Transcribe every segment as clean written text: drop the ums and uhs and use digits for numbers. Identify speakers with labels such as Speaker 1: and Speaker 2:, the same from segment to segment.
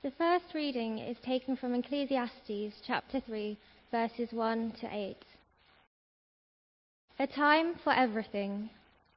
Speaker 1: The first reading is taken from Ecclesiastes chapter 3, verses 1 to 8. A time for everything.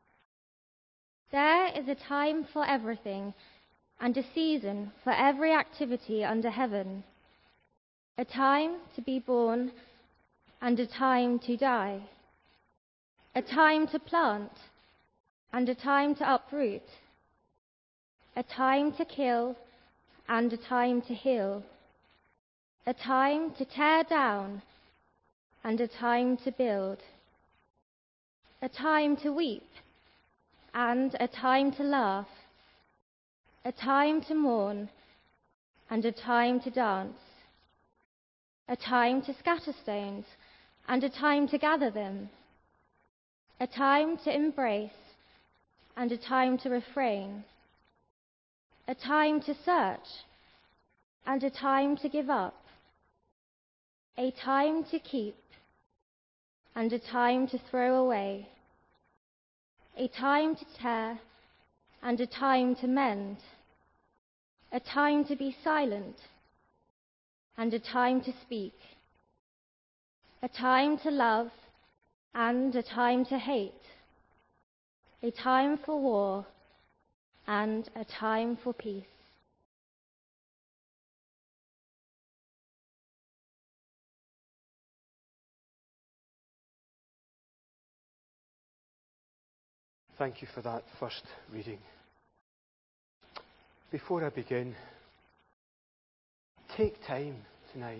Speaker 1: There is a time for everything, and a season for every activity under heaven. A time to be born, and a time to die. A time to plant, and a time to uproot. A time to kill, and a time to heal. A time to tear down, and a time to build. A time to weep, and a time to laugh. A time to mourn, and a time to dance. A time to scatter stones, and a time to gather them. A time to embrace, and a time to refrain. A time to search, and a time to give up. A time to keep, and a time to throw away. A time to tear, and a time to mend. A time to be silent, and a time to speak. A time to love, and a time to hate. A time for war, and a time for peace.
Speaker 2: Thank you for that first reading. Before I begin, take time tonight.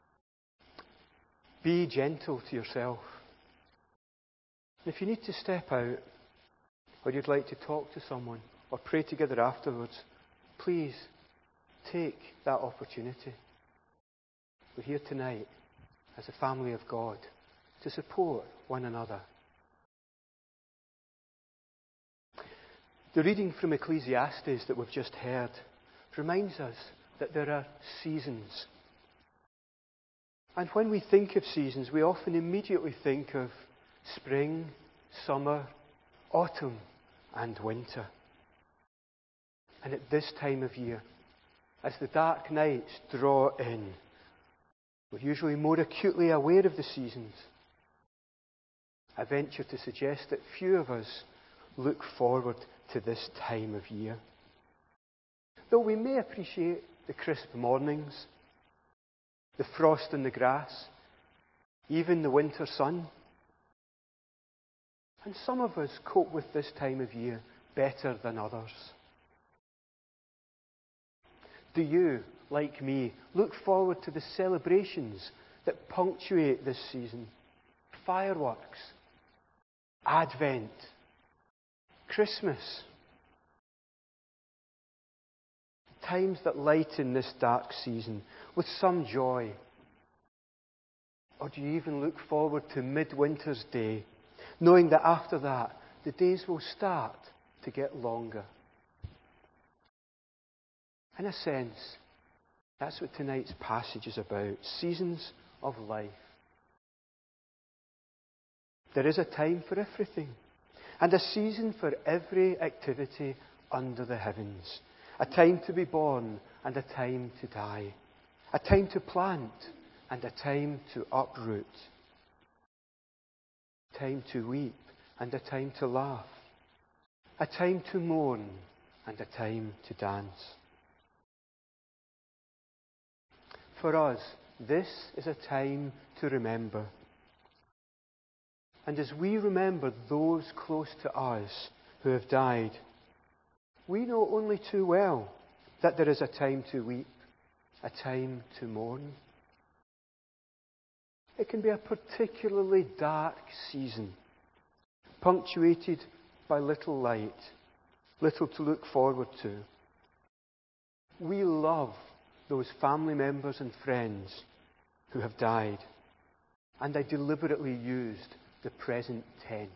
Speaker 2: Be gentle to yourself. If you need to step out, or you'd like to talk to someone, or pray together afterwards, please take that opportunity. We're here tonight as a family of God to support one another. The reading from Ecclesiastes that we've just heard reminds us that there are seasons. And when we think of seasons, we often immediately think of spring, summer, autumn, and winter. And at this time of year, as the dark nights draw in, we're usually more acutely aware of the seasons. I venture to suggest that few of us look forward to this time of year. Though we may appreciate the crisp mornings, the frost on the grass, even the winter sun. And some of us cope with this time of year better than others. Do you, like me, look forward to the celebrations that punctuate this season? Fireworks, Advent, Christmas. Times that lighten this dark season with some joy. Or do you even look forward to midwinter's day, knowing that after that, the days will start to get longer? In a sense, that's what tonight's passage is about. Seasons of life. There is a time for everything, and a season for every activity under the heavens. A time to be born and a time to die. A time to plant and a time to uproot. A time to weep and a time to laugh. A time to mourn and a time to dance. For us, this is a time to remember. And as we remember those close to us who have died, we know only too well that there is a time to weep, a time to mourn. It can be a particularly dark season, punctuated by little light, little to look forward to. We love those family members and friends who have died, and I deliberately used the present tense.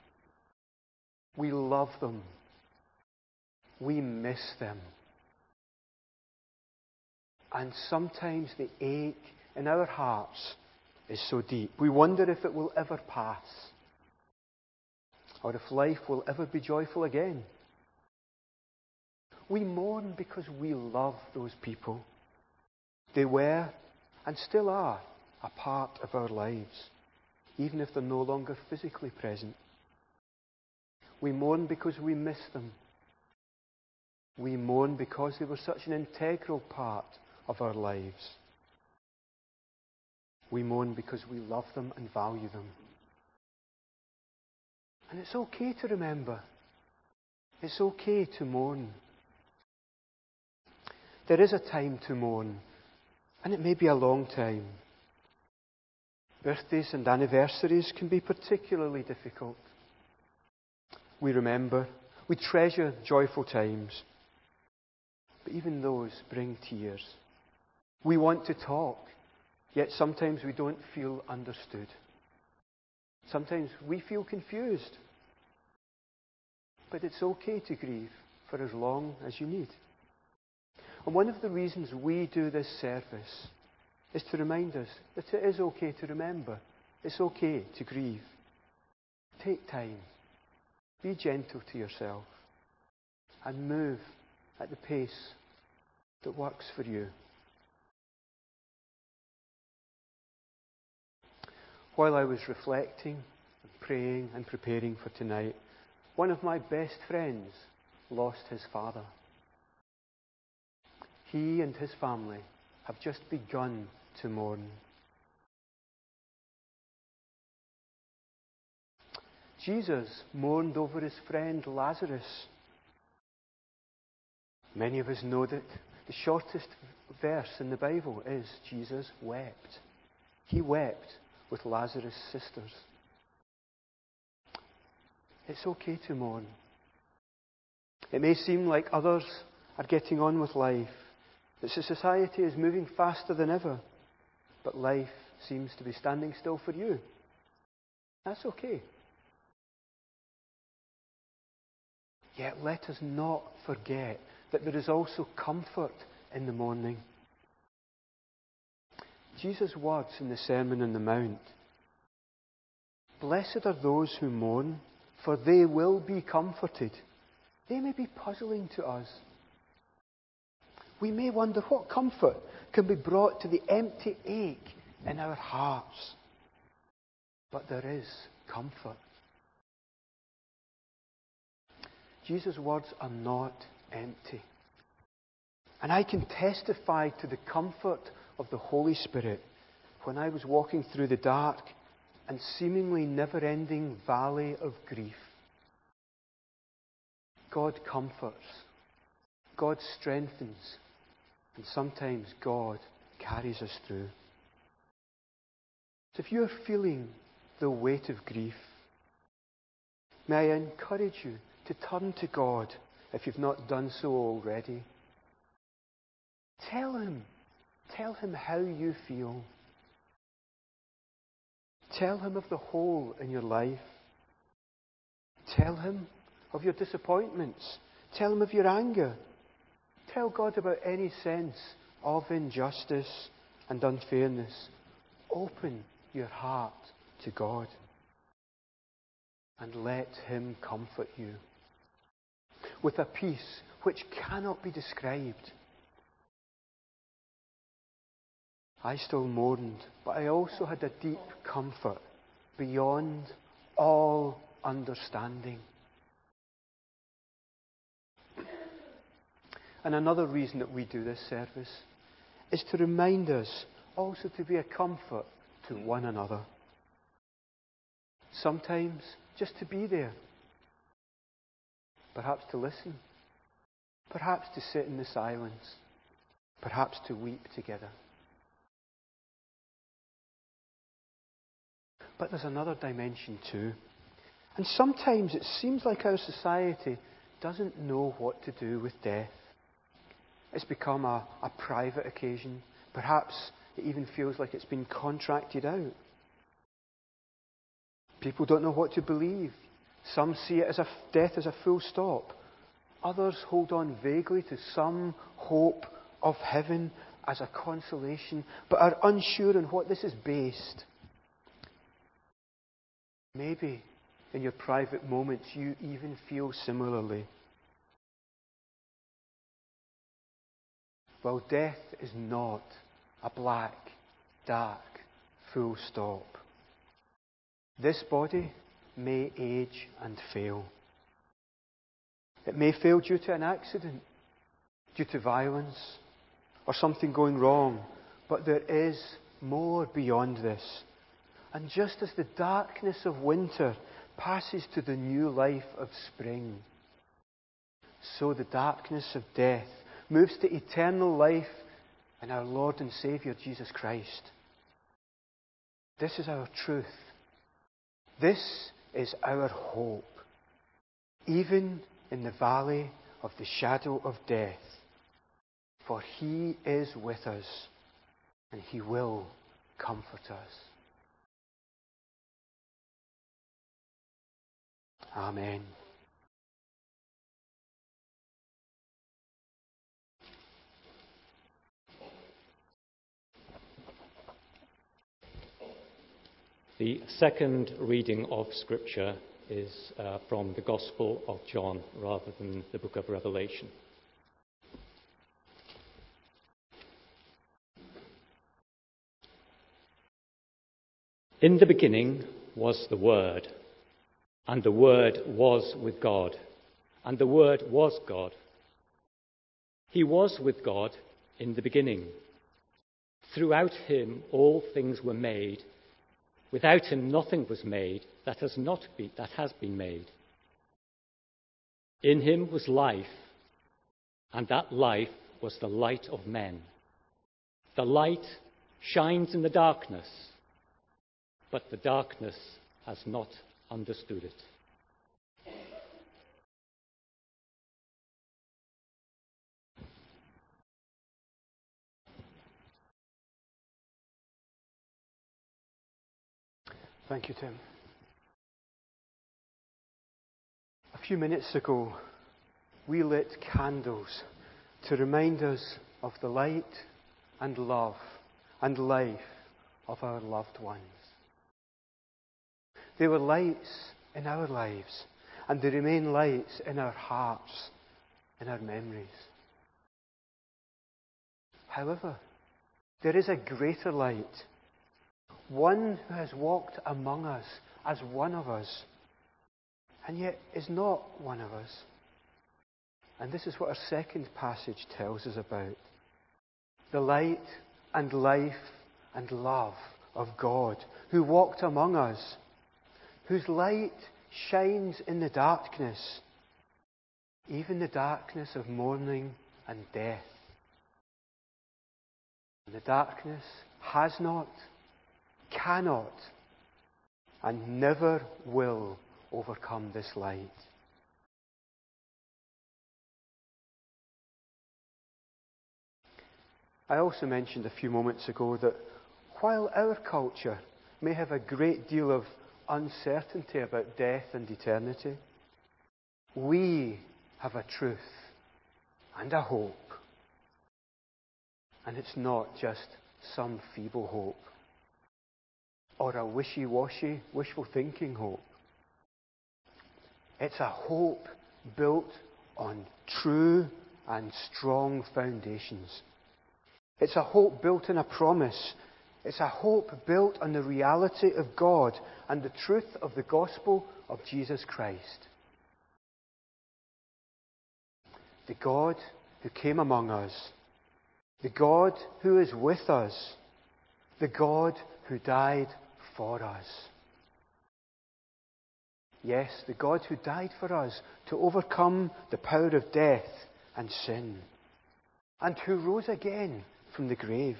Speaker 2: We love them. We miss them. And sometimes the ache in our hearts is so deep. We wonder if it will ever pass, or if life will ever be joyful again. We mourn because we love those people. They were and still are a part of our lives, even if they're no longer physically present. We mourn because we miss them. We mourn because they were such an integral part of our lives. We mourn because we love them and value them. And it's okay to remember. It's okay to mourn. There is a time to mourn, and it may be a long time. Birthdays and anniversaries can be particularly difficult. We remember, we treasure joyful times, but even those bring tears. We want to talk, yet sometimes we don't feel understood. Sometimes we feel confused. But it's okay to grieve for as long as you need. And one of the reasons we do this service is to remind us that it is okay to remember. It's okay to grieve. Take time. Be gentle to yourself. And move at the pace that works for you. While I was reflecting and praying and preparing for tonight, one of my best friends lost his father. He and his family have just begun to mourn. Jesus mourned over his friend Lazarus. Many of us know that the shortest verse in the Bible is Jesus wept. He wept with Lazarus' sisters. It's okay to mourn. It may seem like others are getting on with life, that society is moving faster than ever, but life seems to be standing still for you. That's okay. Yet let us not forget that there is also comfort in the mourning. Jesus' words in the Sermon on the Mount, "Blessed are those who mourn, for they will be comforted." They may be puzzling to us. We may wonder what comfort can be brought to the empty ache in our hearts. But there is comfort. Jesus' words are not empty. And I can testify to the comfort of the Holy Spirit when I was walking through the dark and seemingly never-ending valley of grief. God comforts. God strengthens. And sometimes God carries us through. So if you're feeling the weight of grief, may I encourage you to turn to God if you've not done so already. Tell Him how you feel. Tell Him of the hole in your life. Tell Him of your disappointments. Tell Him of your anger. Tell God about any sense of injustice and unfairness. Open your heart to God and let Him comfort you with a peace which cannot be described. I still mourned, but I also had a deep comfort beyond all understanding. And another reason that we do this service is to remind us also to be a comfort to one another. Sometimes just to be there. Perhaps to listen. Perhaps to sit in the silence. Perhaps to weep together. But there's another dimension too. And sometimes it seems like our society doesn't know what to do with death. It's become a private occasion. Perhaps it even feels like it's been contracted out. People don't know what to believe. Some see it as death as a full stop. Others hold on vaguely to some hope of heaven as a consolation, but are unsure on what this is based. Maybe in your private moments you even feel similarly. Well, death is not a black, dark, full stop. This body may age and fail. It may fail due to an accident, due to violence, or something going wrong. But there is more beyond this. And just as the darkness of winter passes to the new life of spring, so the darkness of death moves to eternal life in our Lord and Saviour Jesus Christ. This is our truth. This is our hope. Even in the valley of the shadow of death, for He is with us and He will comfort us. Amen.
Speaker 3: The second reading of Scripture is from the Gospel of John rather than the book of Revelation. In the beginning was the Word, and the Word was with God, and the Word was God. He was with God in the beginning. Throughout Him all things were made. Without Him nothing was made that has been made. In Him was life, and that life was the light of men. The light shines in the darkness, but the darkness has not understood it.
Speaker 2: Thank you, Tim. A few minutes ago, we lit candles to remind us of the light and love and life of our loved ones. They were lights in our lives, and they remain lights in our hearts, in our memories. However, there is a greater light, one who has walked among us as one of us, and yet is not one of us. And this is what our second passage tells us about. The light and life and love of God, who walked among us, whose light shines in the darkness, even the darkness of mourning and death. And the darkness has not, cannot, and never will overcome this light. I also mentioned a few moments ago that while our culture may have a great deal of uncertainty about death and eternity, we have a truth and a hope. And it's not just some feeble hope or a wishy-washy, wishful thinking hope. It's a hope built on true and strong foundations. It's a hope built on a promise. It's a hope built on the reality of God and the truth of the gospel of Jesus Christ. The God who came among us. The God who is with us. The God who died for us. Yes, the God who died for us to overcome the power of death and sin, and who rose again from the grave.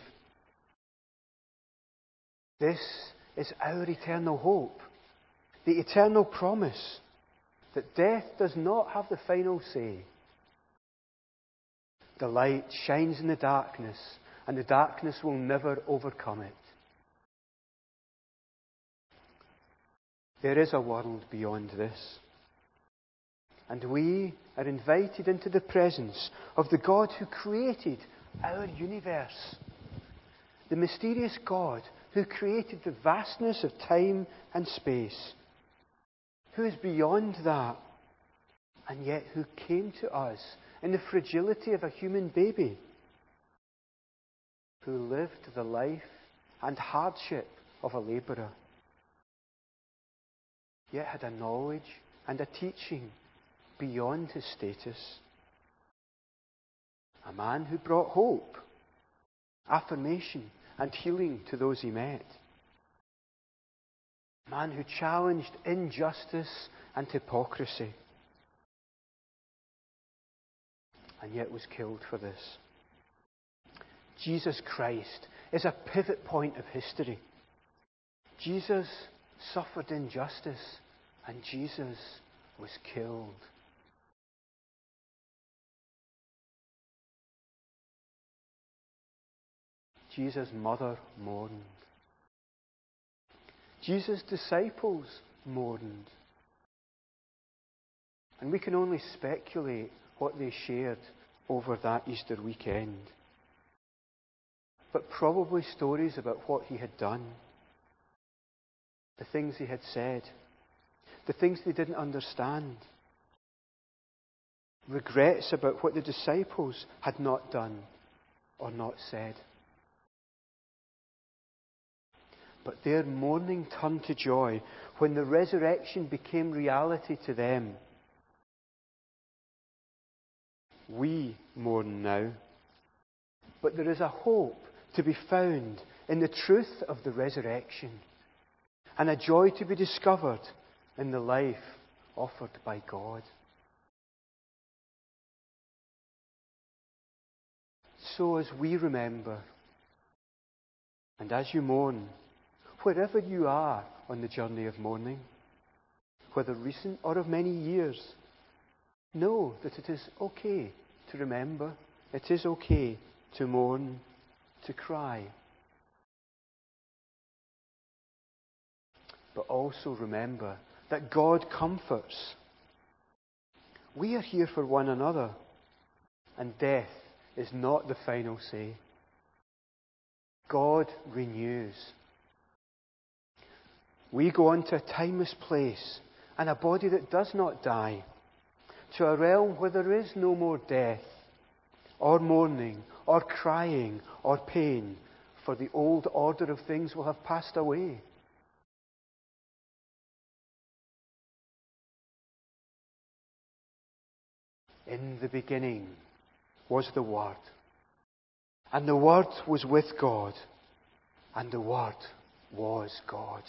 Speaker 2: This is our eternal hope, the eternal promise that death does not have the final say. The light shines in the darkness, and the darkness will never overcome it. There is a world beyond this. And we are invited into the presence of the God who created our universe. The mysterious God who created the vastness of time and space. Who is beyond that, and yet who came to us in the fragility of a human baby. who lived the life and hardship of a labourer, yet had a knowledge and a teaching beyond his status. A man who brought hope, affirmation, and healing to those he met. A man who challenged injustice and hypocrisy, and yet was killed for this. Jesus Christ is a pivot point of history. Jesus suffered injustice, and Jesus was killed. Jesus' mother mourned. Jesus' disciples mourned. And we can only speculate what they shared over that Easter weekend. But probably stories about what he had done, the things he had said, the things they didn't understand, regrets about what the disciples had not done or not said. But their mourning turned to joy when the resurrection became reality to them. We mourn now, but there is a hope to be found in the truth of the resurrection, and a joy to be discovered in the life offered by God. So as we remember, and as you mourn, wherever you are on the journey of mourning, whether recent or of many years, know that it is okay to remember. It is okay to mourn, to cry. But also remember that God comforts. We are here for one another, and death is not the final say. God renews. We go on to a timeless place and a body that does not die, to a realm where there is no more death, or mourning, or crying, or pain, for the old order of things will have passed away. In the beginning was the Word, and the Word was with God, and the Word was God.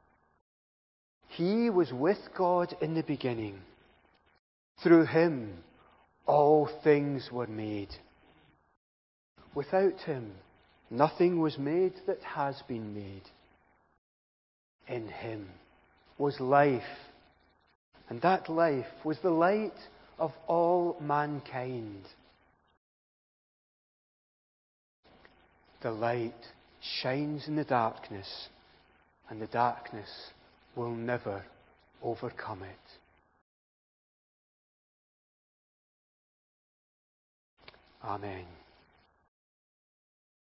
Speaker 2: He was with God in the beginning. Through him all things were made. Without him nothing was made that has been made. In him was life, and that life was the light of all mankind. The light shines in the darkness, and the darkness will never overcome it. Amen.